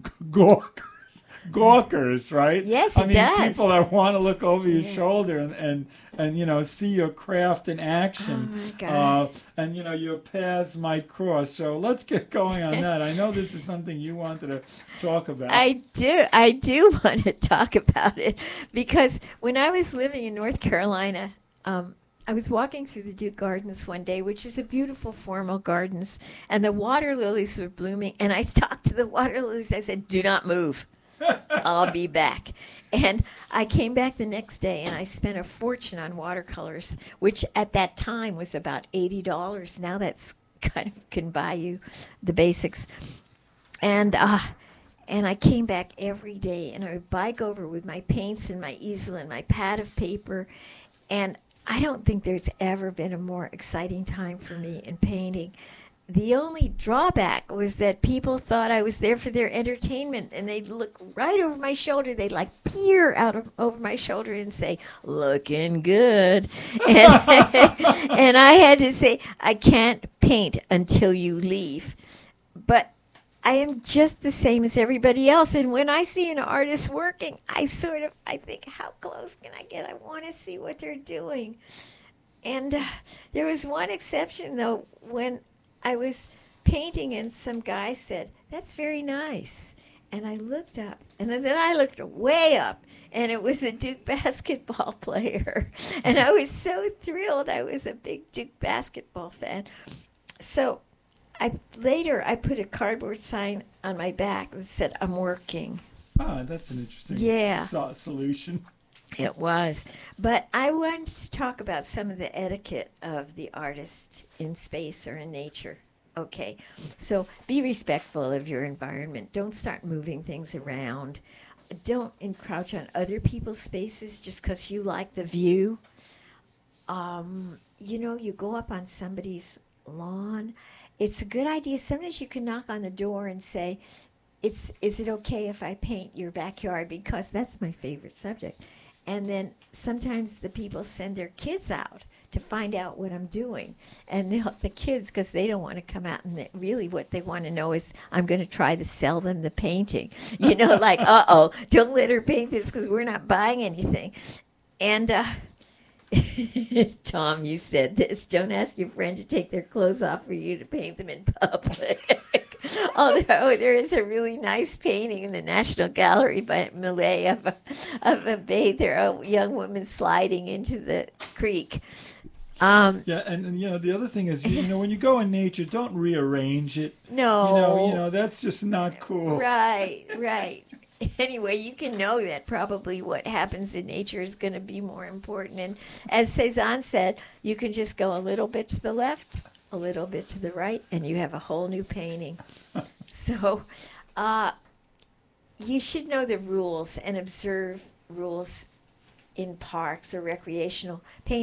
gawkers, right? Yes, it does. People that want to look over your shoulder and see your craft in action. Oh my God. And your paths might cross. So let's get going on that. I know this is something you wanted to talk about. I do want to talk about it, because when I was living in North Carolina, I was walking through the Duke Gardens one day, which is a beautiful formal gardens, and the water lilies were blooming, and I talked to the water lilies. I said, "Do not move. I'll be back." And I came back the next day, and I spent a fortune on watercolors, which at that time was about $80. Now that's kind of can buy you the basics. And And I came back every day, and I would bike over with my paints and my easel and my pad of paper. And I don't think there's ever been a more exciting time for me in painting. The only drawback was that people thought I was there for their entertainment, and they'd look right over my shoulder. They'd like peer over my shoulder and say, "Looking good." And, and I had to say, "I can't paint until you leave." But I am just the same as everybody else. And when I see an artist working, I think, how close can I get? I want to see what they're doing. And there was one exception, though, when I was painting and some guy said, "That's very nice." And I looked up, and then I looked way up, and it was a Duke basketball player. And I was so thrilled. I was a big Duke basketball fan. So I put a cardboard sign on my back that said, "I'm working." Ah, that's an interesting solution. It was. But I wanted to talk about some of the etiquette of the artist in space or in nature. Okay, so be respectful of your environment. Don't start moving things around. Don't encroach on other people's spaces just because you like the view. You go up on somebody's lawn. It's a good idea. Sometimes you can knock on the door and say, is it okay if I paint your backyard? Because that's my favorite subject. And then sometimes the people send their kids out to find out what I'm doing. And the kids, because they don't want to come out, and really what they want to know is I'm going to try to sell them the painting. Like, don't let her paint this because we're not buying anything. And Tom, you said this. Don't ask your friend to take their clothes off for you to paint them in public. Although there is a really nice painting in the National Gallery by Millet of a bather, a young woman sliding into the creek. And the other thing is, when you go in nature, don't rearrange it. No. That's just not cool. Right. Anyway, you can know that probably what happens in nature is going to be more important. And as Cezanne said, you can just go a little bit to the left, a little bit to the right, and you have a whole new painting. So you should know the rules and observe rules in parks or recreational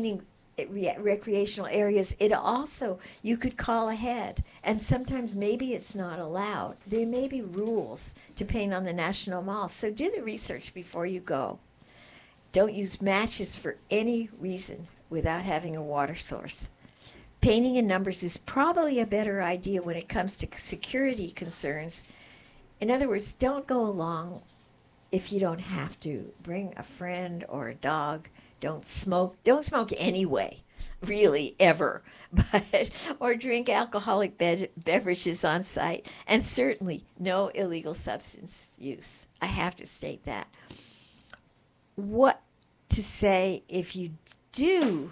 areas. It also, you could call ahead, and sometimes maybe it's not allowed. There may be rules to paint on the National Mall, so do the research before you go. Don't use matches for any reason without having a water source. Painting in numbers is probably a better idea when it comes to security concerns. In other words, don't go along if you don't have to. Bring a friend or a dog. Don't smoke. Don't smoke anyway, really, ever. Or drink alcoholic beverages on site. And certainly no illegal substance use. I have to state that. What to say if you do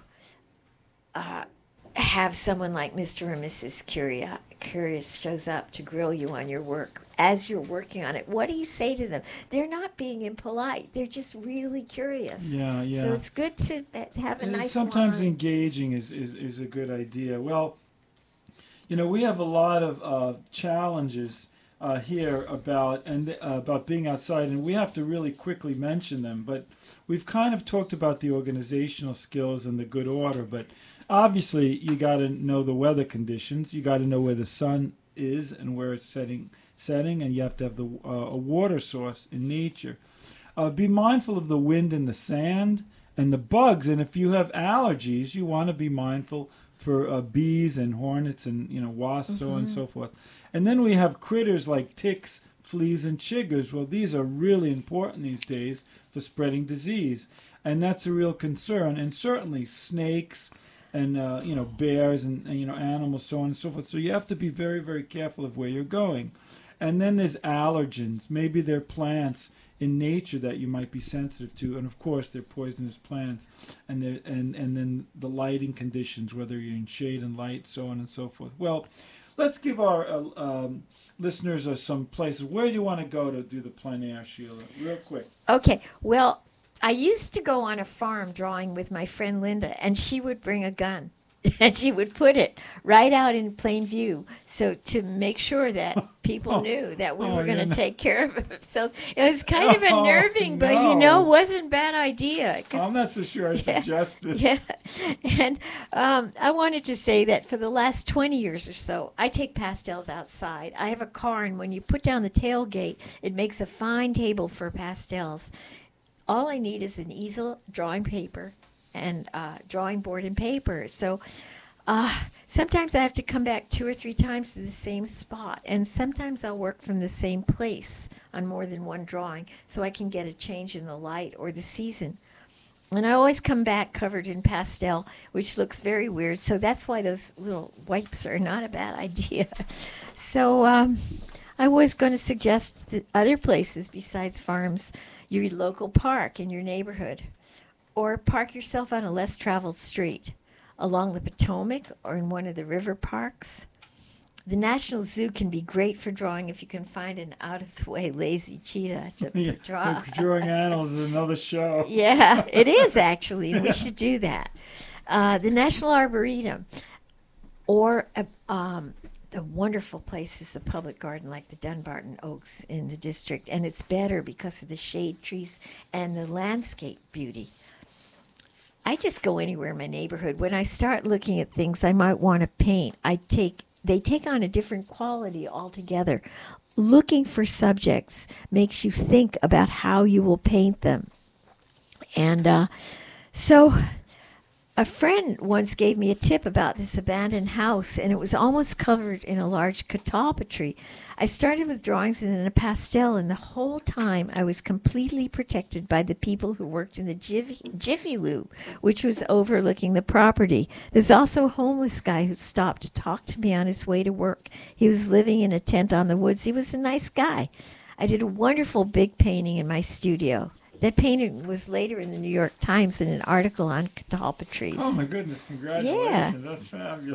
have someone like Mr. or Mrs. Curious shows up to grill you on your work as you're working on it? What do you say to them? They're not being impolite. They're just really curious. Yeah. So it's good to have a nice sometimes line. Engaging is a good idea. Well, we have a lot of challenges here about being outside, and we have to really quickly mention them. But we've kind of talked about the organizational skills and the good order, but obviously, you got to know the weather conditions. You got to know where the sun is and where it's setting, and you have to have a water source in nature. Be mindful of the wind and the sand and the bugs. And if you have allergies, you want to be mindful for bees and hornets and wasps, so on and so forth. And then we have critters like ticks, fleas, and chiggers. Well, these are really important these days for spreading disease, and that's a real concern. And certainly snakes and bears and animals, so on and so forth. So you have to be very, very careful of where you're going. And then there's allergens. Maybe they're plants in nature that you might be sensitive to, and of course they're poisonous plants. And then the lighting conditions, whether you're in shade and light, so on and so forth. Well, let's give our listeners some places. Where do you want to go to do the plein air, Sheila? Real quick. Okay. Well, I used to go on a farm drawing with my friend Linda, and she would bring a gun. and she would put it right out in plain view, so to make sure that people knew that we were going to take care of ourselves. It was kind of unnerving, but no. it wasn't a bad idea. 'Cause- I'm not so sure I suggest this. yeah, and I wanted to say that for the last 20 years or so, I take pastels outside. I have a car, and when you put down the tailgate, it makes a fine table for pastels. All I need is an easel, drawing paper, and drawing board and paper. So sometimes I have to come back 2 or 3 times to the same spot, and sometimes I'll work from the same place on more than one drawing so I can get a change in the light or the season. And I always come back covered in pastel, which looks very weird. So that's why those little wipes are not a bad idea. So I was going to suggest that other places besides farms, your local park in your neighborhood, or park yourself on a less traveled street along the Potomac or in one of the river parks. The National Zoo can be great for drawing if you can find an out-of-the-way lazy cheetah to draw. Drawing animals is another show. Yeah, it is actually, and we should do that. The National Arboretum, or the wonderful place is the public garden like the Dunbarton Oaks in the district, and it's better because of the shade trees and the landscape beauty. I just go anywhere in my neighborhood. When I start looking at things I might want to paint, they take on a different quality altogether. Looking for subjects makes you think about how you will paint them. And so a friend once gave me a tip about this abandoned house, and it was almost covered in a large catalpa tree. I started with drawings and then a pastel, and the whole time I was completely protected by the people who worked in the Jiffy Lube, which was overlooking the property. There's also a homeless guy who stopped to talk to me on his way to work. He was living in a tent on the woods. He was a nice guy. I did a wonderful big painting in my studio. That painting was later in the New York Times in an article on catalpa trees. Oh my goodness! Congratulations! Yeah. That's fabulous.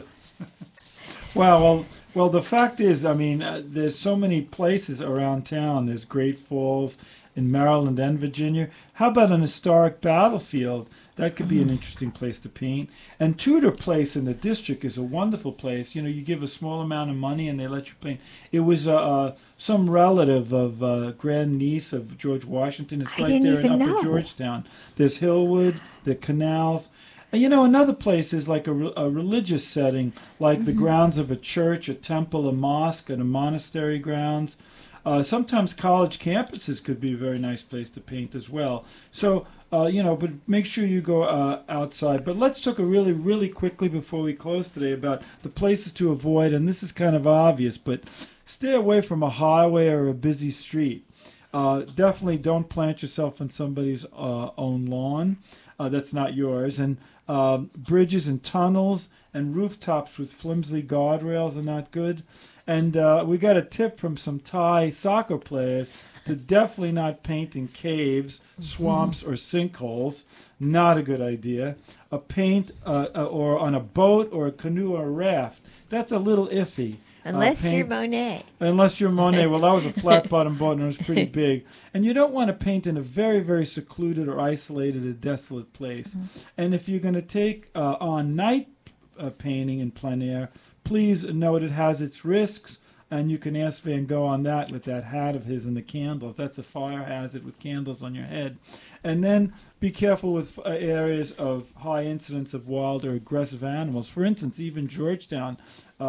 Wow. Well, the fact is, I mean, there's so many places around town. There's Great Falls in Maryland and Virginia. How about an historic battlefield? That could be an interesting place to paint. And Tudor Place in the district is a wonderful place. You know, you give a small amount of money and they let you paint. It was some relative of grandniece of George Washington. It's I right didn't there in even Upper know. Georgetown. There's Hillwood, the canals. And, you know, another place is like a religious setting, like the grounds of a church, a temple, a mosque, and a monastery grounds. Sometimes college campuses could be a very nice place to paint as well. So, you know, but make sure you go outside. But let's talk really, really quickly before we close today about the places to avoid. And this is kind of obvious, but stay away from a highway or a busy street. Definitely don't plant yourself on somebody's own lawn. That's not yours. And bridges and tunnels and rooftops with flimsy guardrails are not good. And we got a tip from some Thai soccer players to definitely not paint in caves, swamps, or sinkholes. Not a good idea. A paint or on a boat or a canoe or a raft. That's a little iffy. Unless you're Monet. Unless you're Monet. Well, that was a flat-bottom boat, and it was pretty big. And you don't want to paint in a very, very secluded or isolated or desolate place. And if you're going to take on night painting in plein air, please note it has its risks, and you can ask Van Gogh on that with that hat of his and the candles. That's a fire hazard with candles on your head. And then be careful with areas of high incidence of wild or aggressive animals. For instance, even Georgetown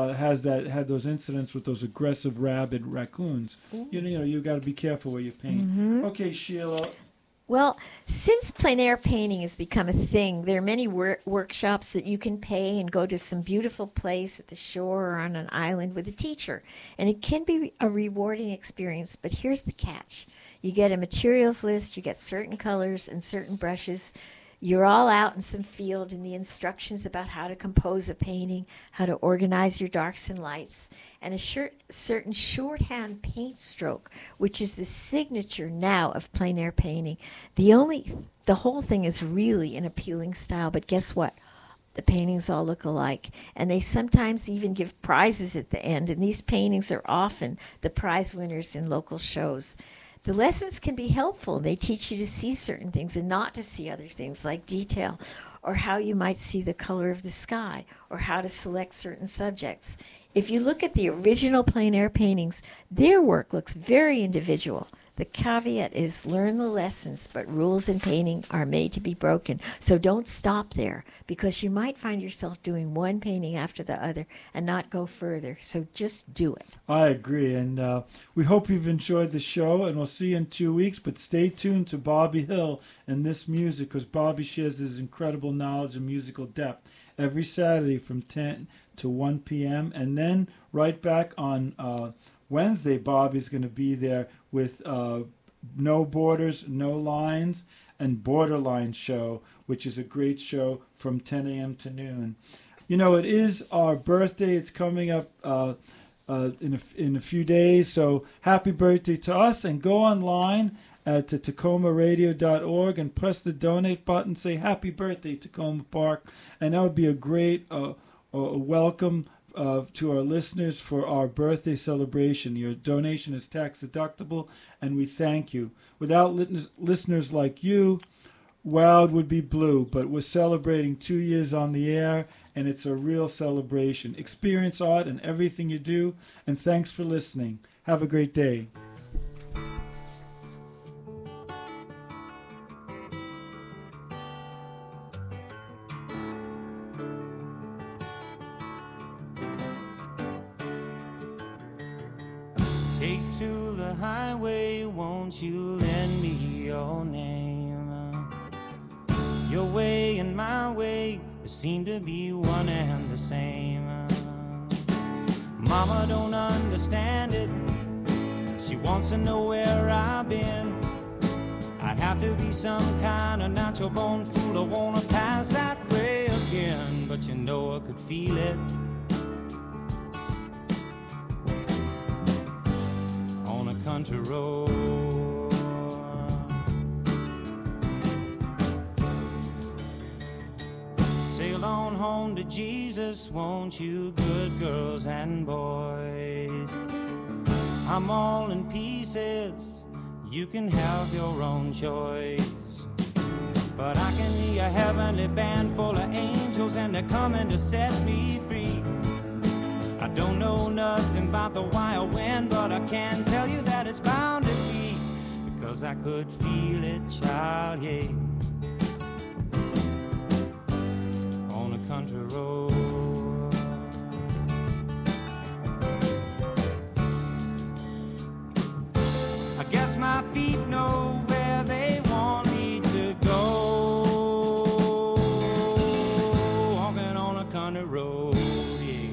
had those incidents with those aggressive rabid raccoons. You know, you got to be careful where you paint. Okay, Sheila. Well, since plein air painting has become a thing, there are many workshops that you can pay and go to some beautiful place at the shore or on an island with a teacher. And it can be a rewarding experience, but here's the catch. You get a materials list, you get certain colors and certain brushes. You're all out in some field, and the instructions about how to compose a painting, how to organize your darks and lights, and a certain shorthand paint stroke, which is the signature now of plein air painting. The whole thing is really an appealing style, but guess what? The paintings all look alike, and they sometimes even give prizes at the end, and these paintings are often the prize winners in local shows. The lessons can be helpful. They teach you to see certain things and not to see other things like detail, or how you might see the color of the sky, or how to select certain subjects. If you look at the original plein air paintings, their work looks very individual. The caveat is learn the lessons, but rules in painting are made to be broken. So don't stop there, because you might find yourself doing one painting after the other and not go further. So just do it. I agree, and we hope you've enjoyed the show, and we'll see you in 2 weeks. But stay tuned to Bobby Hill and this music, because Bobby shares his incredible knowledge and musical depth every Saturday from 10 to 1 p.m. And then right back on Wednesday, Bobby's going to be there with No Borders, No Lines, and Borderline Show, which is a great show from 10 a.m. to noon. You know, it is our birthday. It's coming up in a few days, so happy birthday to us, and go online to TacomaRadio.org and press the donate button, say happy birthday Tacoma Park, and that would be a great welcome to our listeners for our birthday celebration. Your donation is tax deductible, and we thank you. Without listeners like you, Wild would be blue, but we're celebrating 2 years on the air, and it's a real celebration. Experience art in everything you do, and thanks for listening. Have a great day. Take to the highway, won't you lend me your name? Your way and my way seem to be one and the same. Mama don't understand it. She wants to know where I've been. I'd have to be some kind of natural born fool. I wanna pass that way again, but you know I could feel it on a country road. Sail on home to Jesus, won't you, good girls and boys? I'm all in pieces, you can have your own choice. But I can hear a heavenly band full of angels, and they're coming to set me free. I don't know nothing about the wild wind, but I can tell you that it's bound to be, because I could feel it, child, yeah, on a country road. I guess my feet know where they want me to go, walking on a country road, yeah.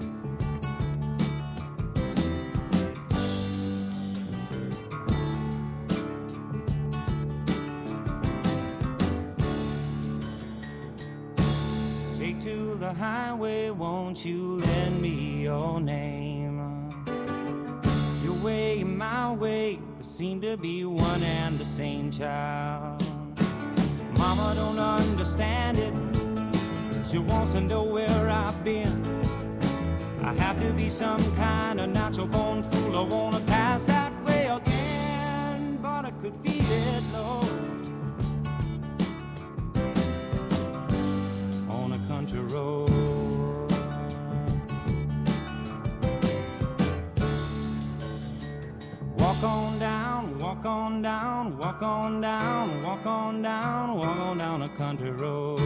Take to the highway, won't you lend me your name? Your way and my way seem to be one and the same, child. Mama don't understand it. She wants to know where I've been. I have to be some kind of natural born fool. I wanna pass that way again, but I could feel it, Lord, on a country road. Walk on down, walk on down, walk on down, walk on down, walk on down a country road.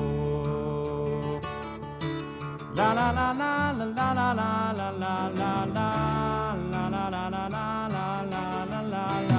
La la la la la la la la la la la la la la la la la la la la.